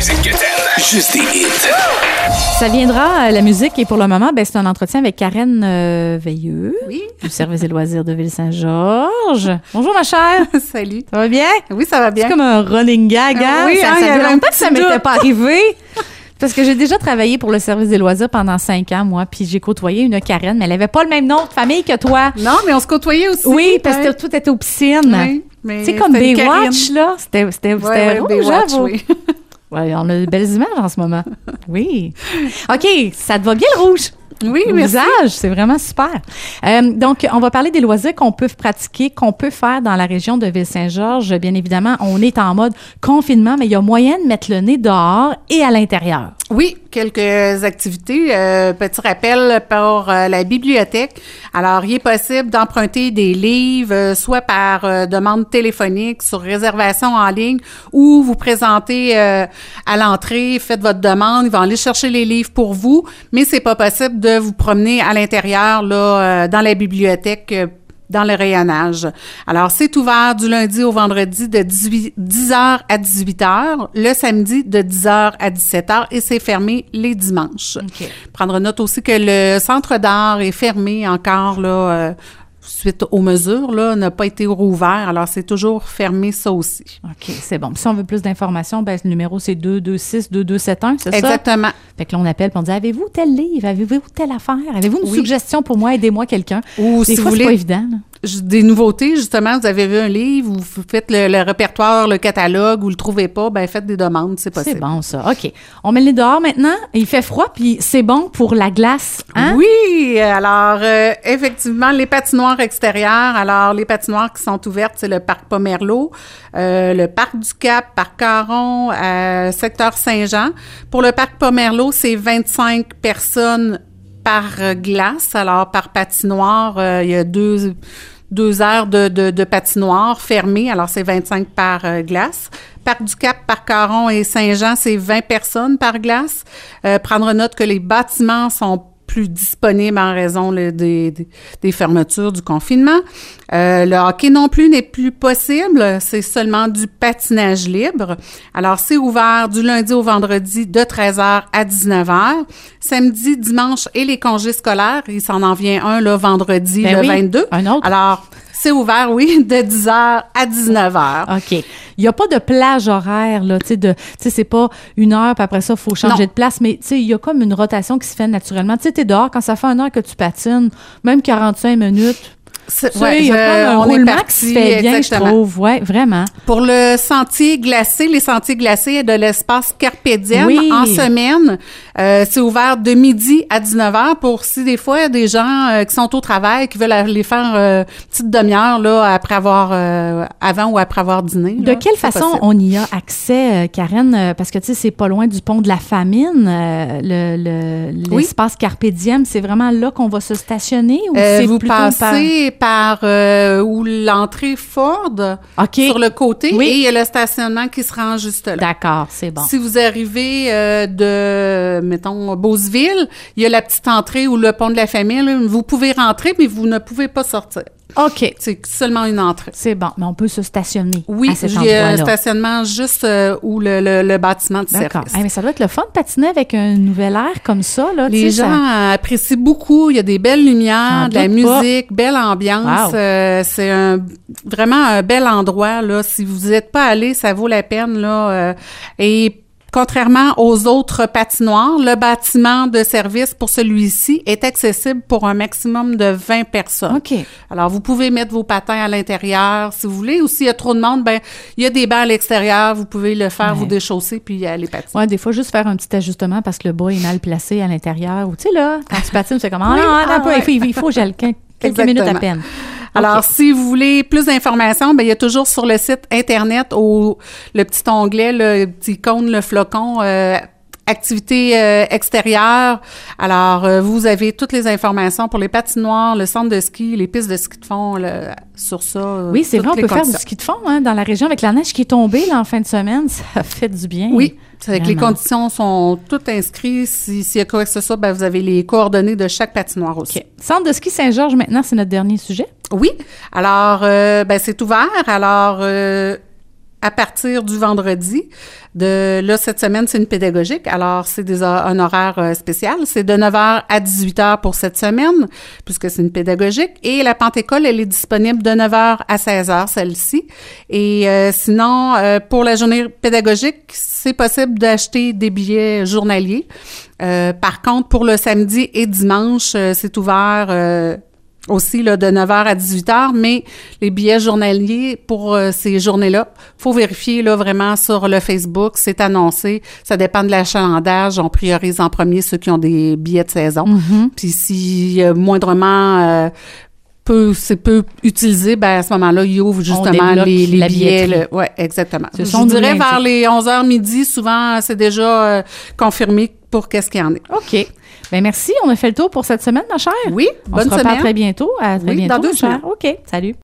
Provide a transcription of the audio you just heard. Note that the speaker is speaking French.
Juste des hits. Ça viendra, la musique, et pour le moment, c'est un entretien avec Karen Veilleux, du service des loisirs de Ville-Saint-Georges. Bonjour, ma chère. Salut. Ça va bien? Oui, ça va bien. C'est comme un running gag, hein? Oui, ça il y avait fait longtemps que ça petit m'était doute. pas arrivé. Parce que j'ai déjà travaillé pour le service des loisirs pendant 5 ans, moi, puis j'ai côtoyé une Karen, mais elle avait pas le même nom de famille que toi. Non, mais on se côtoyait aussi. Oui, parce que tout était aux piscines. Oui, mais C'est comme c'était une Baywatch, là. C'était rouge, Baywatch, j'avoue. oui. Ouais, on a de belles images en ce moment. Oui. OK, ça te va bien le rouge? Oui, Au merci. visage, c'est vraiment super. Donc, on va parler des loisirs qu'on peut pratiquer, qu'on peut faire dans la région de Ville-Saint-Georges. Bien évidemment, on est en mode confinement, mais il y a moyen de mettre le nez dehors et à l'intérieur. Oui, quelques activités. Petit rappel pour la bibliothèque. Alors, il est possible d'emprunter des livres, soit par demande téléphonique, sur réservation en ligne, ou vous présentez à l'entrée, faites votre demande, ils vont aller chercher les livres pour vous, mais c'est pas possible de vous promener à l'intérieur, là, dans la bibliothèque, dans le rayonnage. Alors, c'est ouvert du lundi au vendredi de 10h à 18h, le samedi de 10h à 17h et c'est fermé les dimanches. OK. Prendre note aussi que le centre d'art est fermé encore, là, suite aux mesures, là, n'a pas été rouvert. Alors, c'est toujours fermé, ça aussi. OK, c'est bon. Puis si on veut plus d'informations, le numéro, c'est 226-2271, c'est ça? Exactement. Fait que là, on appelle et on dit, avez-vous tel livre? Avez-vous telle affaire? Avez-vous une suggestion pour moi? Aidez-moi quelqu'un. Ou Des si fois, vous c'est voulez pas évident, là. Des nouveautés, justement, vous avez vu un livre, vous faites le répertoire, le catalogue, vous le trouvez pas, faites des demandes, c'est possible. C'est bon, ça. OK. On met les dehors maintenant. Il fait froid, puis c'est bon pour la glace, hein? Oui! Alors, effectivement, les patinoires extérieures, alors les patinoires qui sont ouvertes, c'est le parc Pomerleau, le parc du Cap, parc Caron, secteur Saint-Jean. Pour le parc Pomerleau, c'est 25 personnes par glace, alors par patinoire, il y a deux aires de patinoire fermées, alors c'est 25 par glace. Parc du Cap, Parc Caron et Saint-Jean, c'est 20 personnes par glace. Prendre note que les bâtiments sont plus disponibles en raison des fermetures du confinement. Le hockey non plus n'est plus possible, c'est seulement du patinage libre. Alors, c'est ouvert du lundi au vendredi de 13h à 19h. Samedi, dimanche et les congés scolaires, il s'en en vient un là, vendredi le 22. Un autre? Alors, c'est ouvert, oui, de 10h à 19h. OK. Il n'y a pas de plage horaire, là, tu sais, c'est pas 1 heure, puis après ça, il faut changer de place, mais tu sais, il y a comme une rotation qui se fait naturellement. Tu sais, t'es dehors, quand ça fait 1 heure que tu patines, même 45 minutes, il y a comme un roulement qui se fait bien, exactement. je trouve. Oui, vraiment. Pour le sentier glacé, les sentiers glacés de l'espace Carpe Diem, en semaine, c'est ouvert de midi à 19h pour si des fois il y a des gens qui sont au travail, qui veulent aller faire une petite demi-heure là, après avoir, avant ou après avoir dîné. De là, quelle façon possible. on y a accès, Karen? Parce que, tu sais, c'est pas loin du pont de la Famine, l'espace Carpe Diem. C'est vraiment là qu'on va se stationner ou c'est vous plutôt passez par où l'entrée Ford sur le côté et il y a le stationnement qui se rend juste là. D'accord, c'est bon. Si vous arrivez de, mettons, Beauceville, il y a la petite entrée ou le pont de la Famille. Là, vous pouvez rentrer, mais vous ne pouvez pas sortir. OK. C'est seulement une entrée. C'est bon, mais on peut se stationner Oui, à cet il y a un endroit-là. stationnement juste où le bâtiment de D'accord. service. Hey, mais ça doit être le fun de patiner avec un nouvel air comme ça, là. Les tu sais, gens apprécient beaucoup. Il y a des belles lumières, J'en de la doute pas. musique, belle ambiance. Wow. C'est vraiment un bel endroit, là. Si vous n'êtes pas allé, ça vaut la peine, là. Et contrairement aux autres patinoires, le bâtiment de service pour celui-ci est accessible pour un maximum de 20 personnes. OK. Alors, vous pouvez mettre vos patins à l'intérieur si vous voulez. Ou s'il y a trop de monde, il y a des bancs à l'extérieur. Vous pouvez le faire, vous déchausser, puis aller patiner. Ouais, des fois, juste faire un petit ajustement parce que le bas est mal placé à l'intérieur. Ou, tu sais, là, quand tu patines, c'est comme, il faut quelques minutes à peine. Alors, OK. si vous voulez plus d'informations, il y a toujours sur le site Internet le petit onglet, le petit icône, le flocon, activités extérieures. Alors, vous avez toutes les informations pour les patinoires, le centre de ski, les pistes de ski de fond sur ça. Oui, c'est toutes vrai, on les peut faire conditions. du ski de fond dans la région avec la neige qui est tombée là, en fin de semaine. Ça fait du bien. Oui, c'est que les Vraiment. conditions sont toutes inscrites. S'il y a quoi que ce soit, vous avez les coordonnées de chaque patinoire aussi. OK. Centre de ski Saint-Georges, maintenant, c'est notre dernier sujet. Oui. Alors, c'est ouvert. Alors, à partir du vendredi. Là, cette semaine, c'est une pédagogique. Alors, c'est un horaire spécial. C'est de 9h à 18h pour cette semaine, puisque c'est une pédagogique. Et la Pentecôle, elle est disponible de 9h à 16h, celle-ci. Et sinon, pour la journée pédagogique, c'est possible d'acheter des billets journaliers. Par contre, pour le samedi et dimanche, c'est ouvert aussi là, de 9h à 18h, mais les billets journaliers pour ces journées-là, faut vérifier là, vraiment sur le Facebook, c'est annoncé, ça dépend de l'achalandage, on priorise en premier ceux qui ont des billets de saison. Puis si moindrement peu utilisé, ben à ce moment-là, ils ouvrent justement les billets. Oui, exactement. Je dirais vers les 11h midi, souvent, c'est déjà confirmé pour qu'est-ce qu'il y en ait. OK. Bien, merci. On a fait le tour pour cette semaine, ma chère. Oui, bonne semaine. On se reparle très bientôt. À très bientôt, dans 2 semaines. OK, salut.